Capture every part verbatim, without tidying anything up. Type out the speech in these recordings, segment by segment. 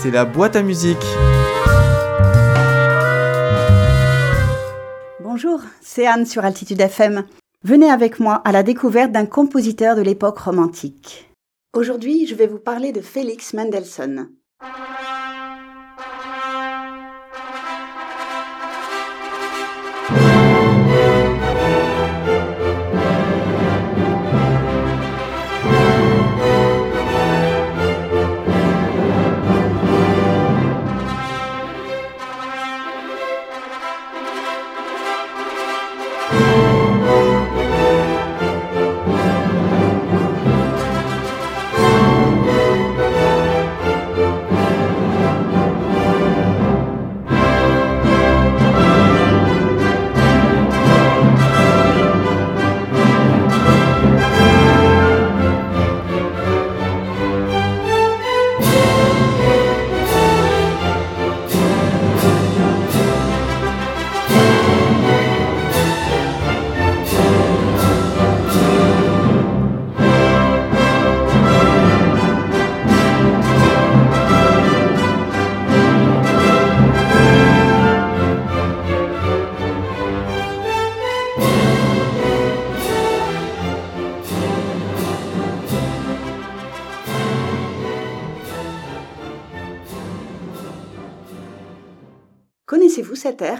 c'est la boîte à musique. Bonjour, c'est Anne sur Altitude F M. Venez avec moi à la découverte d'un compositeur de l'époque romantique. Aujourd'hui, je vais vous parler de Félix Mendelssohn. Connaissez-vous cet air ?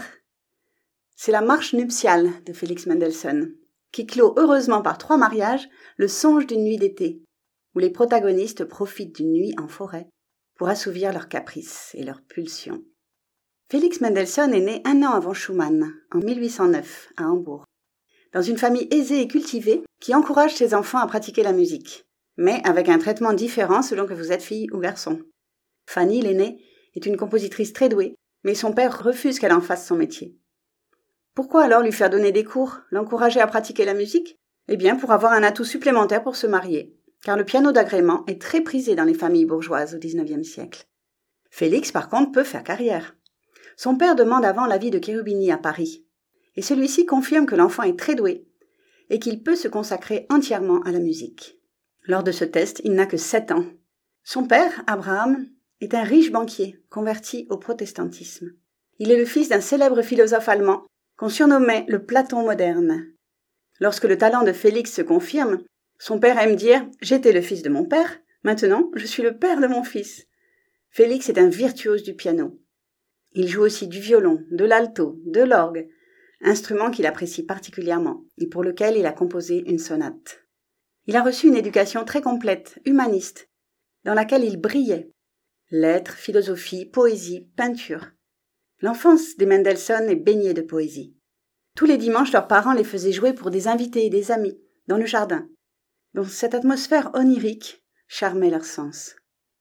C'est la marche nuptiale de Félix Mendelssohn, qui clôt heureusement par trois mariages le songe d'une nuit d'été, où les protagonistes profitent d'une nuit en forêt pour assouvir leurs caprices et leurs pulsions. Félix Mendelssohn est né un an avant Schumann, en mille huit cent neuf, à Hambourg, dans une famille aisée et cultivée qui encourage ses enfants à pratiquer la musique, mais avec un traitement différent selon que vous êtes fille ou garçon. Fanny, l'aînée, est une compositrice très douée, mais son père refuse qu'elle en fasse son métier. Pourquoi alors lui faire donner des cours, l'encourager à pratiquer la musique ? Eh bien, pour avoir un atout supplémentaire pour se marier, car le piano d'agrément est très prisé dans les familles bourgeoises au dix-neuvième siècle. Félix, par contre, peut faire carrière. Son père demande avant l'avis de Cherubini à Paris, et celui-ci confirme que l'enfant est très doué et qu'il peut se consacrer entièrement à la musique. Lors de ce test, il n'a que sept ans. Son père, Abraham, est un riche banquier converti au protestantisme. Il est le fils d'un célèbre philosophe allemand qu'on surnommait le Platon moderne. Lorsque le talent de Félix se confirme, son père aime dire « J'étais le fils de mon père, maintenant je suis le père de mon fils ». Félix est un virtuose du piano. Il joue aussi du violon, de l'alto, de l'orgue, instrument qu'il apprécie particulièrement et pour lequel il a composé une sonate. Il a reçu une éducation très complète, humaniste, dans laquelle il brillait. Lettres, philosophie, poésie, peinture. L'enfance des Mendelssohn est baignée de poésie. Tous les dimanches, leurs parents les faisaient jouer pour des invités et des amis, dans le jardin, dont cette atmosphère onirique charmait leur sens.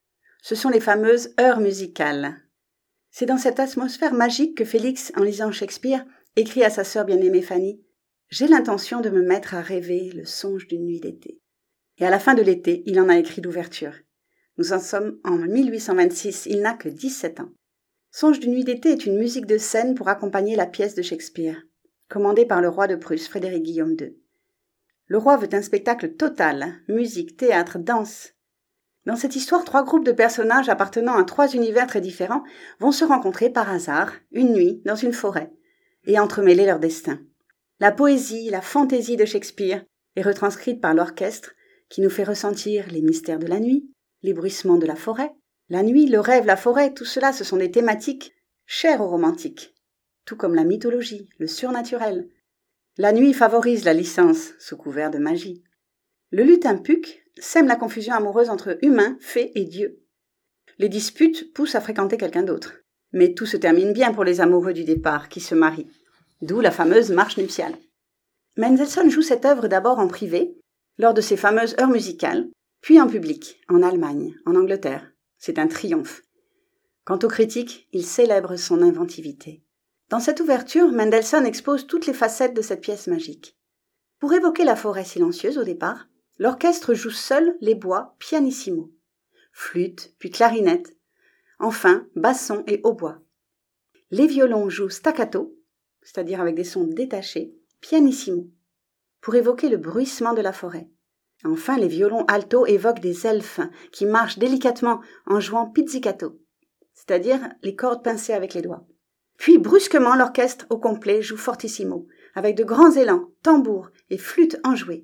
Ce sont les fameuses heures musicales. C'est dans cette atmosphère magique que Félix, en lisant Shakespeare, écrit à sa sœur bien-aimée Fanny « J'ai l'intention de me mettre à rêver le songe d'une nuit d'été ». Et à la fin de l'été, il en a écrit l'ouverture. Nous en sommes en mille huit cent vingt-six, il n'a que dix-sept ans. Songe d'une nuit d'été est une musique de scène pour accompagner la pièce de Shakespeare, commandée par le roi de Prusse, Frédéric Guillaume deux. Le roi veut un spectacle total, musique, théâtre, danse. Dans cette histoire, trois groupes de personnages appartenant à trois univers très différents vont se rencontrer par hasard, une nuit, dans une forêt, et entremêler leurs destins. La poésie, la fantaisie de Shakespeare est retranscrite par l'orchestre qui nous fait ressentir les mystères de la nuit, les bruissements de la forêt, la nuit, le rêve, la forêt, tout cela, ce sont des thématiques chères aux romantiques, tout comme la mythologie, le surnaturel. La nuit favorise la licence, sous couvert de magie. Le lutin Puck sème la confusion amoureuse entre humains, fées et dieux. Les disputes poussent à fréquenter quelqu'un d'autre. Mais tout se termine bien pour les amoureux du départ qui se marient, d'où la fameuse marche nuptiale. Mendelssohn joue cette œuvre d'abord en privé, lors de ses fameuses heures musicales, puis en public, en Allemagne, en Angleterre. C'est un triomphe. Quant aux critiques, il célèbre son inventivité. Dans cette ouverture, Mendelssohn expose toutes les facettes de cette pièce magique. Pour évoquer la forêt silencieuse au départ, l'orchestre joue seul les bois pianissimo, flûte, puis clarinette, enfin basson et hautbois. Les violons jouent staccato, c'est-à-dire avec des sons détachés, pianissimo, pour évoquer le bruissement de la forêt. Enfin, les violons alto évoquent des elfes qui marchent délicatement en jouant pizzicato. c'est-à-dire les cordes pincées avec les doigts. Puis brusquement, l'orchestre au complet joue fortissimo, avec de grands élans, tambours et flûtes enjouées.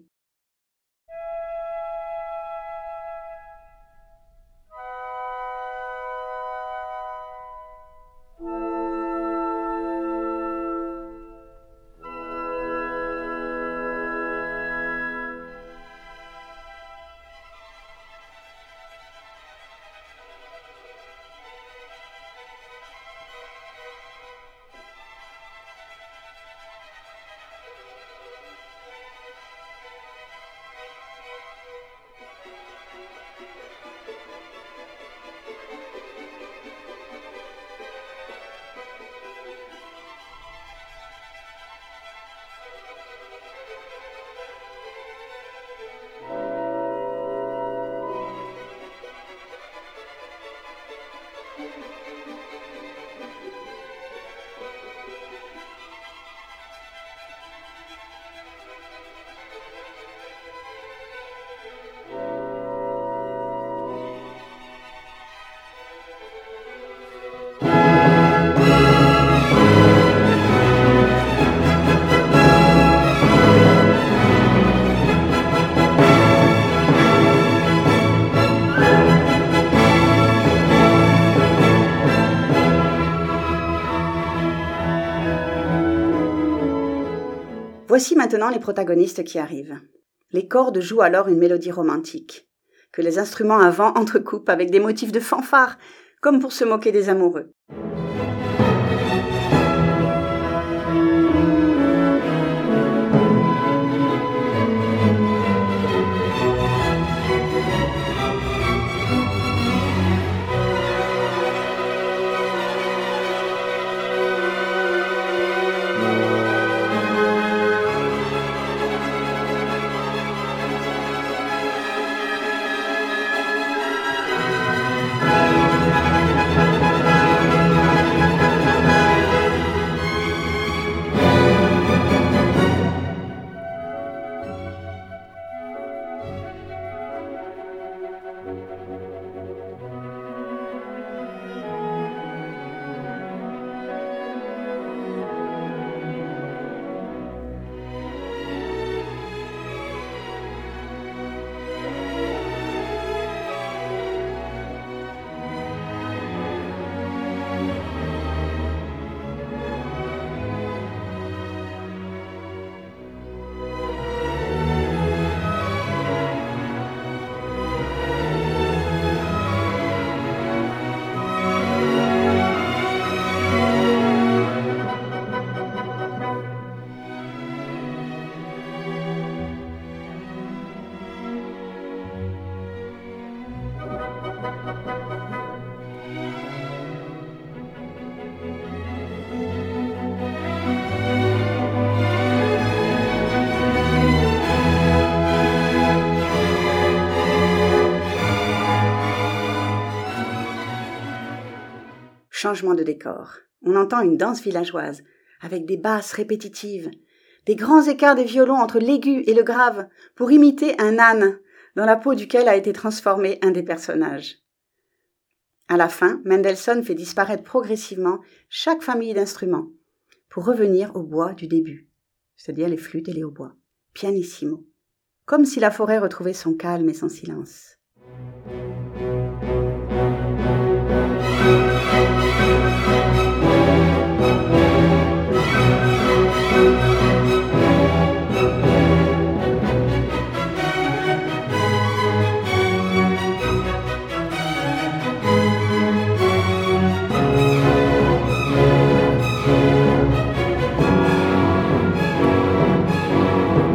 Voici maintenant les protagonistes qui arrivent. Les cordes jouent alors une mélodie romantique, que les instruments à vent entrecoupent avec des motifs de fanfare, comme pour se moquer des amoureux. Changement de décor. On entend une danse villageoise, avec des basses répétitives, des grands écarts des violons entre l'aigu et le grave, pour imiter un âne, dans la peau duquel a été transformé un des personnages. À la fin, Mendelssohn fait disparaître progressivement chaque famille d'instruments, pour revenir au bois du début, c'est-à-dire les flûtes et les hautbois, pianissimo, comme si la forêt retrouvait son calme et son silence.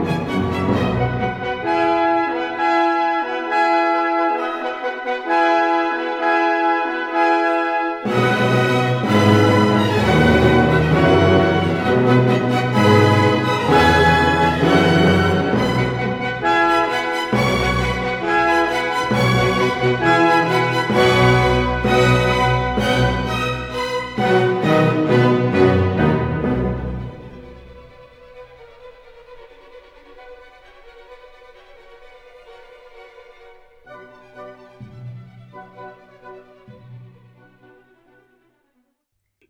Thank you.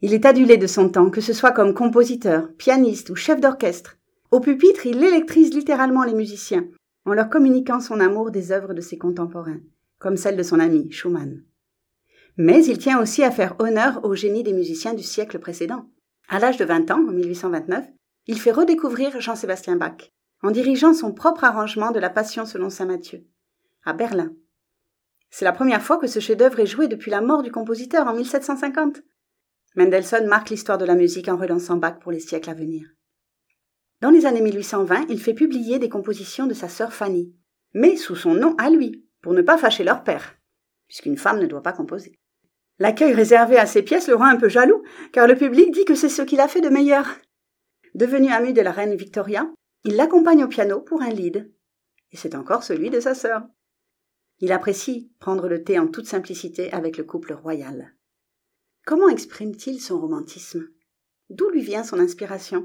Il est adulé de son temps, que ce soit comme compositeur, pianiste ou chef d'orchestre. Au pupitre, il électrise littéralement les musiciens, en leur communiquant son amour des œuvres de ses contemporains, comme celle de son ami Schumann. Mais il tient aussi à faire honneur au génie des musiciens du siècle précédent. À l'âge de vingt ans, en mille huit cent vingt-neuf, il fait redécouvrir Jean-Sébastien Bach, en dirigeant son propre arrangement de la Passion selon saint Matthieu, à Berlin. C'est la première fois que ce chef-d'œuvre est joué depuis la mort du compositeur en mille sept cent cinquante. Mendelssohn marque l'histoire de la musique en relançant Bach pour les siècles à venir. Dans les années mille huit cent vingt, il fait publier des compositions de sa sœur Fanny, mais sous son nom à lui, pour ne pas fâcher leur père, puisqu'une femme ne doit pas composer. L'accueil réservé à ces pièces le rend un peu jaloux, car le public dit que c'est ce qu'il a fait de meilleur. Devenu ami de la reine Victoria, il l'accompagne au piano pour un lied, et c'est encore celui de sa sœur. Il apprécie prendre le thé en toute simplicité avec le couple royal. Comment exprime-t-il son romantisme? D'où lui vient son inspiration?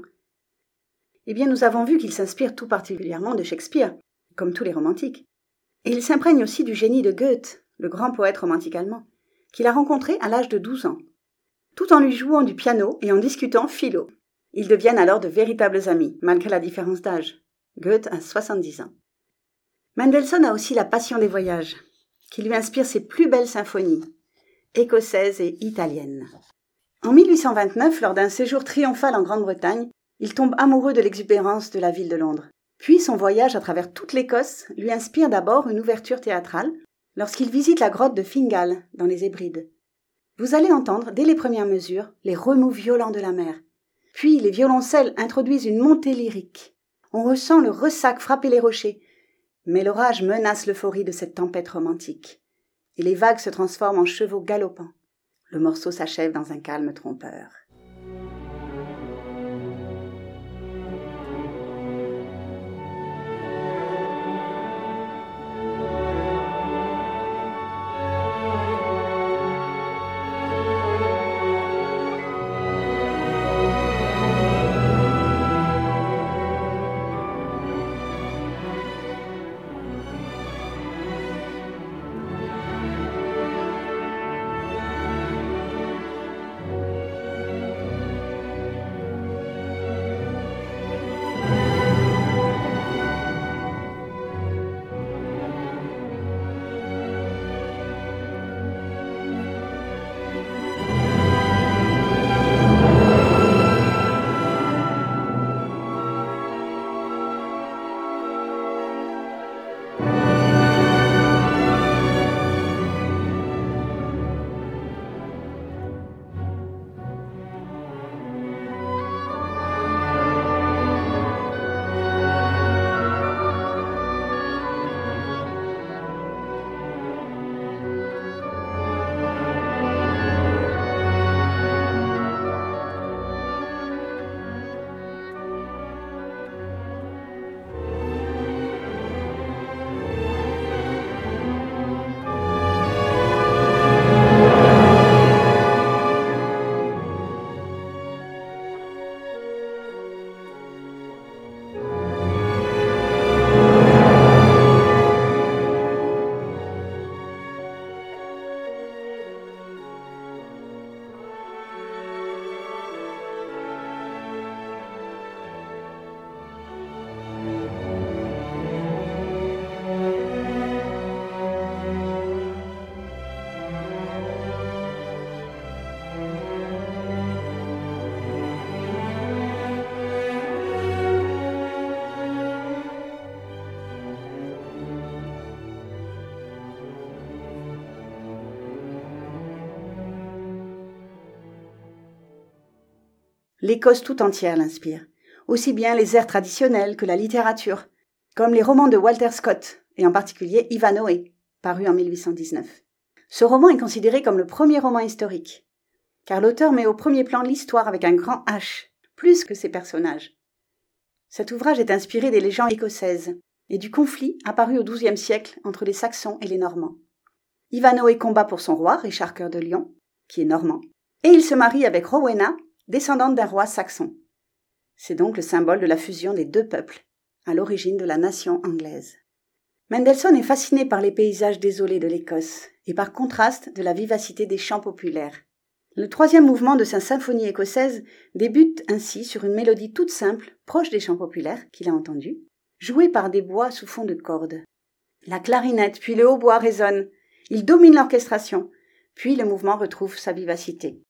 Eh bien, nous avons vu qu'il s'inspire tout particulièrement de Shakespeare, comme tous les romantiques. Et il s'imprègne aussi du génie de Goethe, le grand poète romantique allemand, qu'il a rencontré à l'âge de douze ans. Tout en lui jouant du piano et en discutant philo. Ils deviennent alors de véritables amis, malgré la différence d'âge. Goethe a soixante-dix ans. Mendelssohn a aussi la passion des voyages, qui lui inspire ses plus belles symphonies, écossaises et italiennes. En mille huit cent vingt-neuf, lors d'un séjour triomphal en Grande-Bretagne, il tombe amoureux de l'exubérance de la ville de Londres. Puis son voyage à travers toute l'Écosse lui inspire d'abord une ouverture théâtrale lorsqu'il visite la grotte de Fingal dans les Hébrides. Vous allez entendre, dès les premières mesures, les remous violents de la mer. Puis les violoncelles introduisent une montée lyrique. On ressent le ressac frapper les rochers, mais l'orage menace l'euphorie de cette tempête romantique. Et les vagues se transforment en chevaux galopants. Le morceau s'achève dans un calme trompeur. L'Écosse tout entière l'inspire, aussi bien les airs traditionnels que la littérature, comme les romans de Walter Scott, et en particulier Ivanhoe, paru en mille huit cent dix-neuf. Ce roman est considéré comme le premier roman historique, car l'auteur met au premier plan l'histoire avec un grand H, plus que ses personnages. Cet ouvrage est inspiré des légendes écossaises et du conflit apparu au douzième siècle entre les Saxons et les Normands. Ivanhoe combat pour son roi, Richard Cœur de Lion, qui est normand, et il se marie avec Rowena, descendante d'un roi saxon. C'est donc le symbole de la fusion des deux peuples, à l'origine de la nation anglaise. Mendelssohn est fasciné par les paysages désolés de l'Écosse et par contraste de la vivacité des chants populaires. Le troisième mouvement de sa symphonie écossaise débute ainsi sur une mélodie toute simple, proche des chants populaires qu'il a entendus, jouée par des bois sous fond de cordes. La clarinette puis le hautbois résonnent, ils dominent l'orchestration, puis le mouvement retrouve sa vivacité.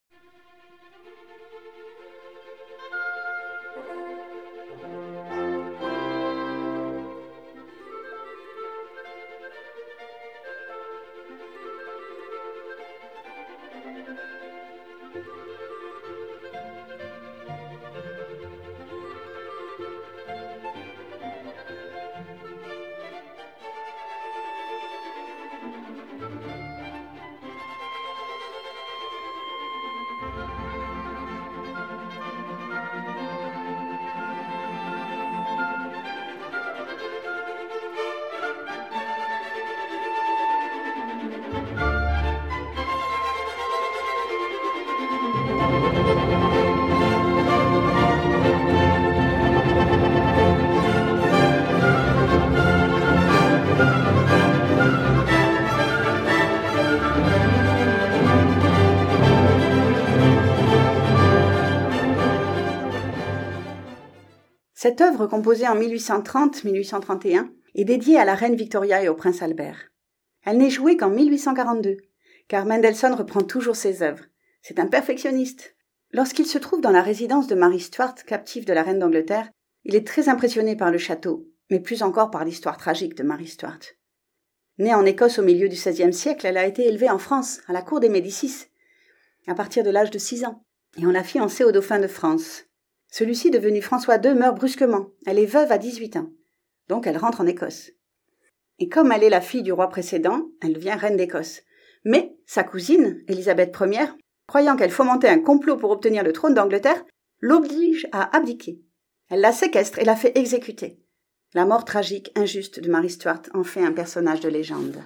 Cette œuvre, composée en mille huit cent trente à mille huit cent trente et un, est dédiée à la reine Victoria et au prince Albert. Elle n'est jouée qu'en mille huit cent quarante-deux, car Mendelssohn reprend toujours ses œuvres. C'est un perfectionniste. Lorsqu'il se trouve dans la résidence de Marie Stuart, captive de la reine d'Angleterre, il est très impressionné par le château, mais plus encore par l'histoire tragique de Marie Stuart. Née en Écosse au milieu du seizième siècle, elle a été élevée en France, à la cour des Médicis, à partir de l'âge de six ans, et on l'a fiancée au dauphin de France. Celui-ci, devenu François deux, meurt brusquement. Elle est veuve à dix-huit ans. Donc elle rentre en Écosse. Et comme elle est la fille du roi précédent, elle devient reine d'Écosse. Mais sa cousine, Élisabeth Première, croyant qu'elle fomentait un complot pour obtenir le trône d'Angleterre, l'oblige à abdiquer. Elle la séquestre et la fait exécuter. La mort tragique, injuste de Marie Stuart en fait un personnage de légende.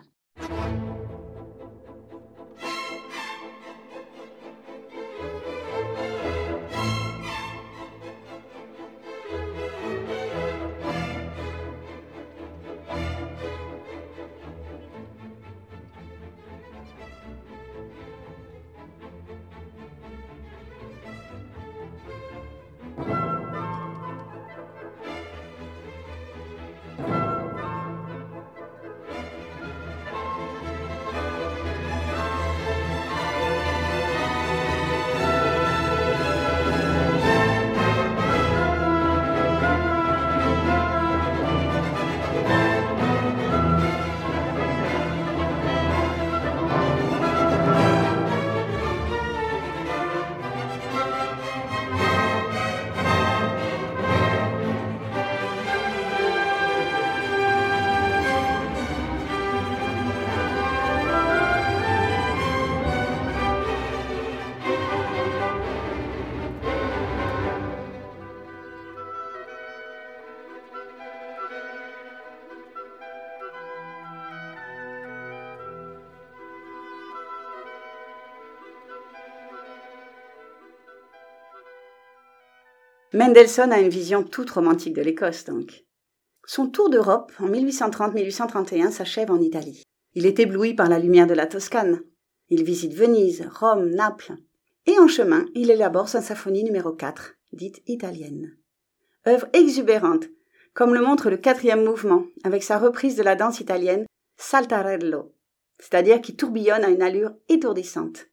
Mendelssohn a une vision toute romantique de l'Écosse, donc. Son tour d'Europe, en mille huit cent trente à mille huit cent trente et un, s'achève en Italie. Il est ébloui par la lumière de la Toscane. Il visite Venise, Rome, Naples. Et en chemin, il élabore sa symphonie numéro quatre, dite italienne. Œuvre exubérante, comme le montre le quatrième mouvement, avec sa reprise de la danse italienne Saltarello, c'est-à-dire qui tourbillonne à une allure étourdissante.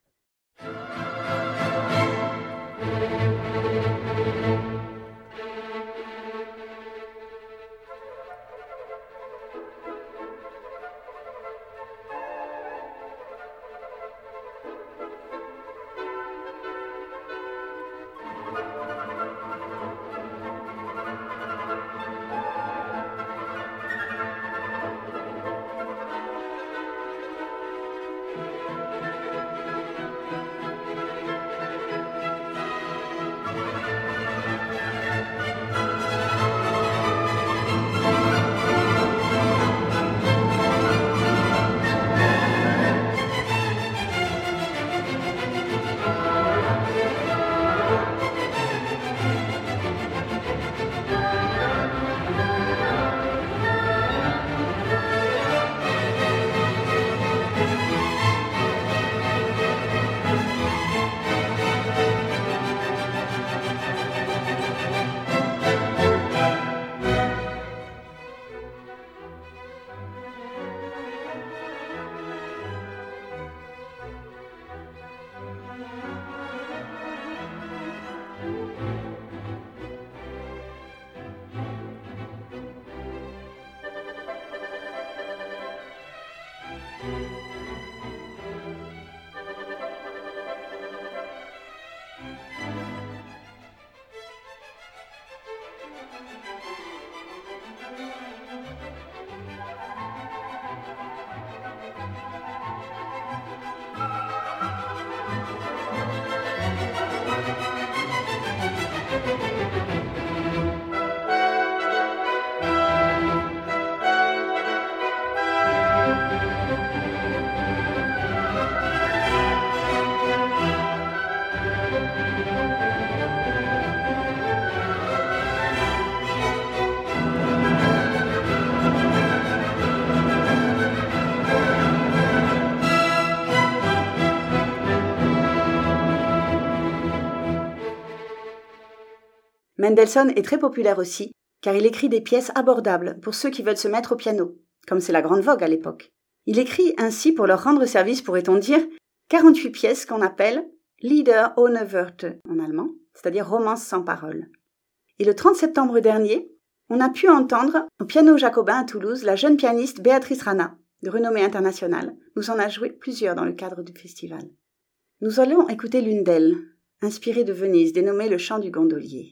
Mendelssohn est très populaire aussi, car il écrit des pièces abordables pour ceux qui veulent se mettre au piano, comme c'est la grande vogue à l'époque. Il écrit ainsi, pour leur rendre service, pourrait-on dire, quarante-huit pièces qu'on appelle Lieder ohne Wörter en allemand, c'est-à-dire romances sans paroles. Et le trente septembre dernier, on a pu entendre au piano jacobin à Toulouse la jeune pianiste Béatrice Rana, de renommée internationale, nous en a joué plusieurs dans le cadre du festival. Nous allons écouter l'une d'elles, inspirée de Venise, dénommée Le chant du gondolier.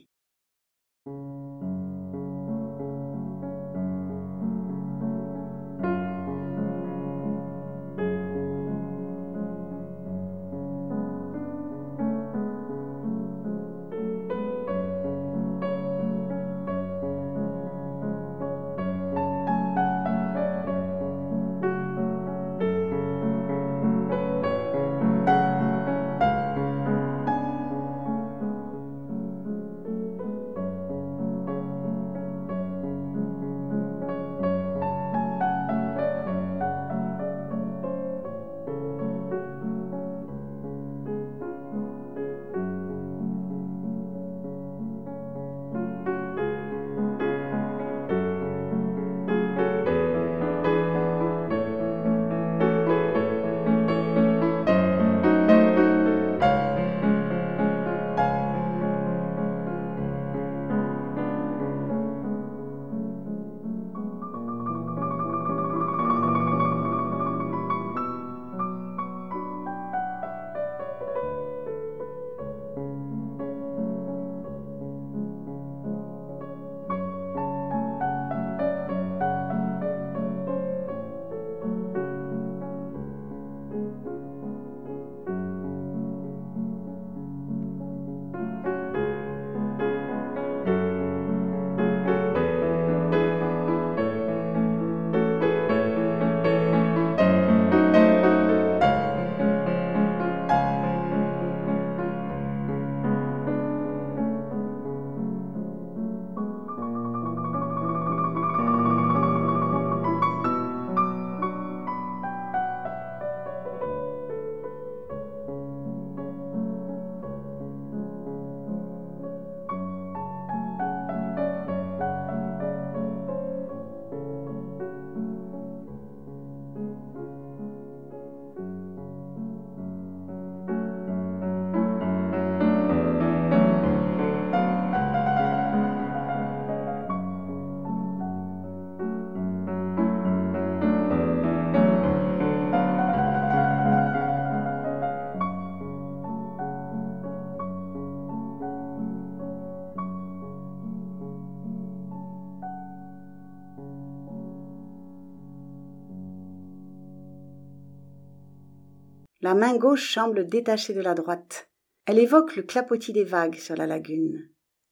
La main gauche semble détachée de la droite. Elle évoque le clapotis des vagues sur la lagune.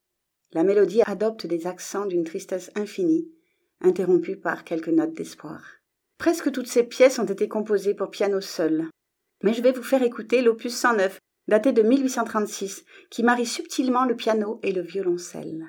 La mélodie adopte des accents d'une tristesse infinie, interrompue par quelques notes d'espoir. Presque toutes ces pièces ont été composées pour piano seul. Mais je vais vous faire écouter l'opus cent neuf, daté de mille huit cent trente-six, qui marie subtilement le piano et le violoncelle.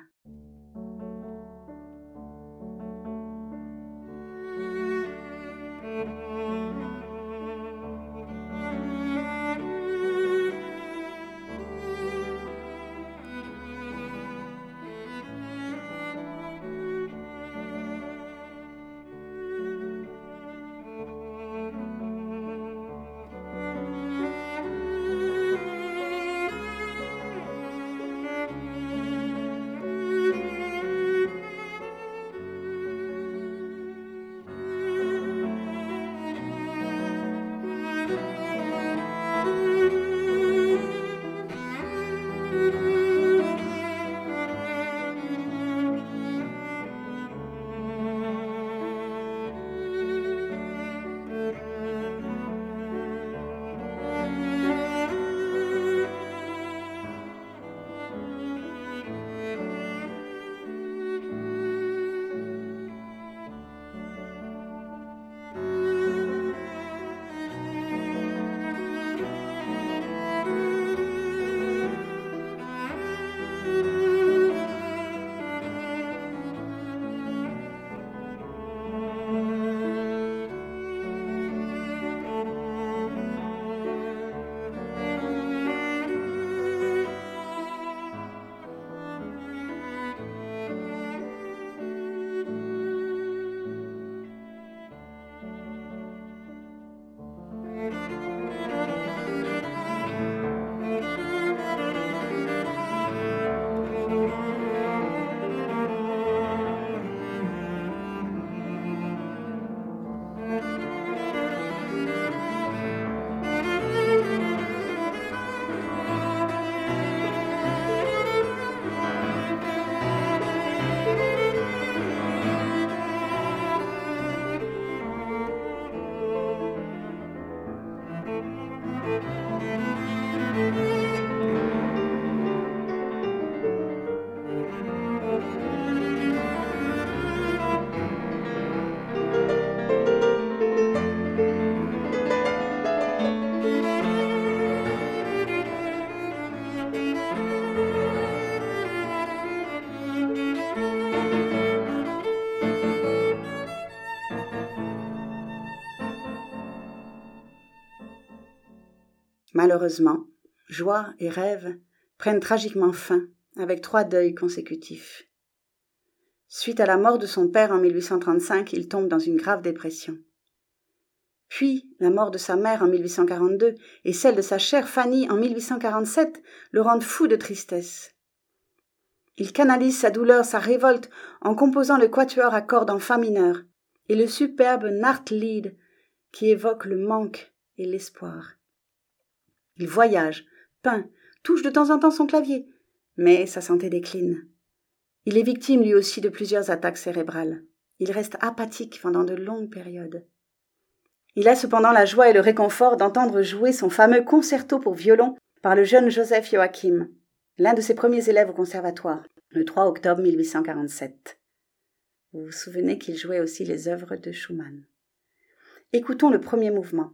Malheureusement, joie et rêve prennent tragiquement fin avec trois deuils consécutifs. Suite à la mort de son père en mille huit cent trente-cinq, il tombe dans une grave dépression. Puis, la mort de sa mère en mille huit cent quarante-deux et celle de sa chère Fanny en mille huit cent quarante-sept le rendent fou de tristesse. Il canalise sa douleur, sa révolte, en composant le quatuor à cordes en fa mineur et le superbe Nachtlied qui évoque le manque et l'espoir. Il voyage, peint, touche de temps en temps son clavier, mais sa santé décline. Il est victime lui aussi de plusieurs attaques cérébrales. Il reste apathique pendant de longues périodes. Il a cependant la joie et le réconfort d'entendre jouer son fameux concerto pour violon par le jeune Joseph Joachim, l'un de ses premiers élèves au conservatoire, le trois octobre mille huit cent quarante-sept. Vous vous souvenez qu'il jouait aussi les œuvres de Schumann. Écoutons le premier mouvement.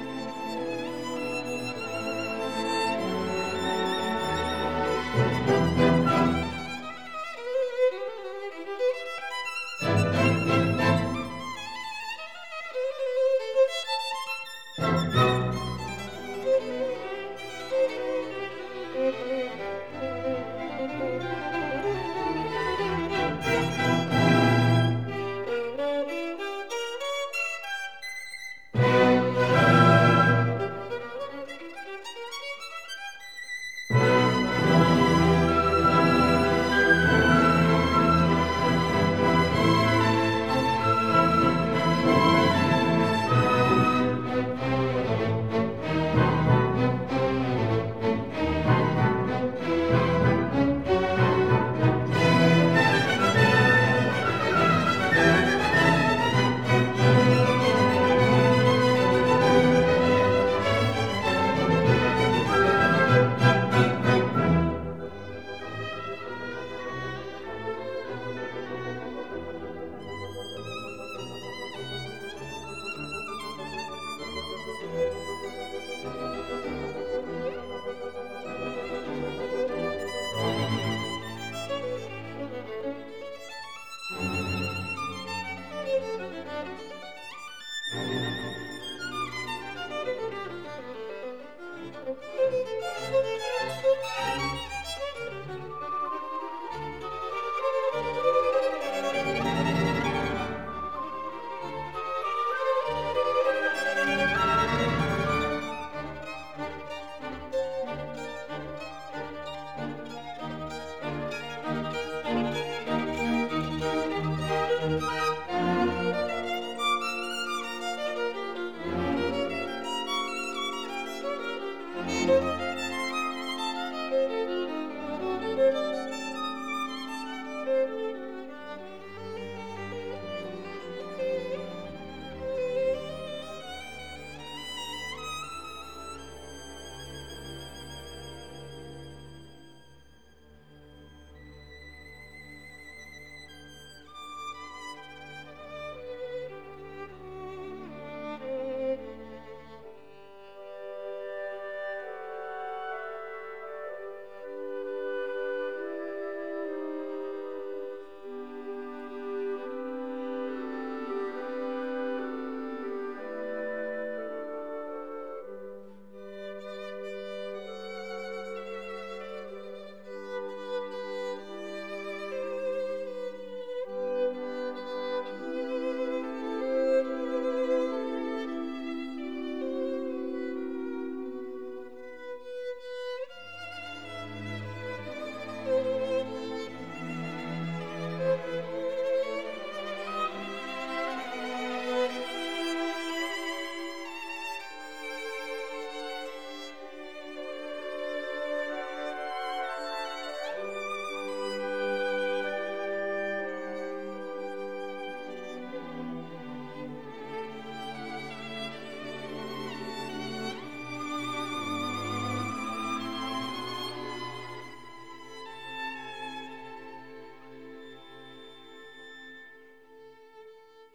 Thank you.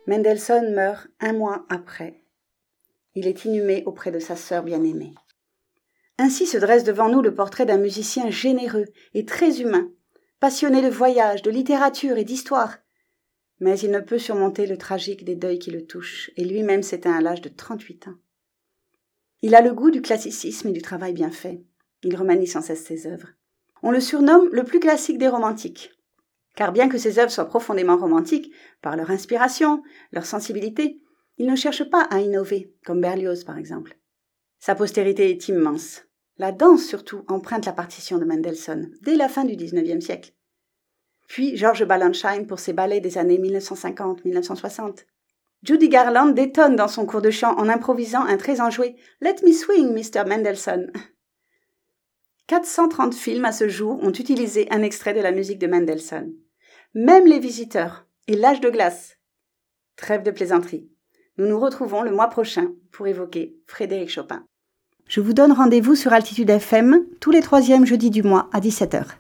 Mendelssohn meurt un mois après. Il est inhumé auprès de sa sœur bien-aimée. Ainsi se dresse devant nous le portrait d'un musicien généreux et très humain, passionné de voyage, de littérature et d'histoire. Mais il ne peut surmonter le tragique des deuils qui le touchent, et lui-même s'éteint à l'âge de trente-huit ans. Il a le goût du classicisme et du travail bien fait. Il remanie sans cesse ses œuvres. On le surnomme le plus classique des romantiques. Car bien que ses œuvres soient profondément romantiques, par leur inspiration, leur sensibilité, il ne cherche pas à innover, comme Berlioz par exemple. Sa postérité est immense. La danse surtout emprunte la partition de Mendelssohn, dès la fin du dix-neuvième siècle. Puis George Balanchine pour ses ballets des années mille neuf cent cinquante à mille neuf cent soixante. Judy Garland détonne dans son cours de chant en improvisant un très enjoué « Let me swing, Mister Mendelssohn ». quatre cent trente films à ce jour ont utilisé un extrait de la musique de Mendelssohn. Même Les Visiteurs et L'Âge de glace. Trêve de plaisanterie. Nous nous retrouvons le mois prochain pour évoquer Frédéric Chopin. Je vous donne rendez-vous sur Altitude F M tous les troisièmes jeudis du mois à dix-sept heures.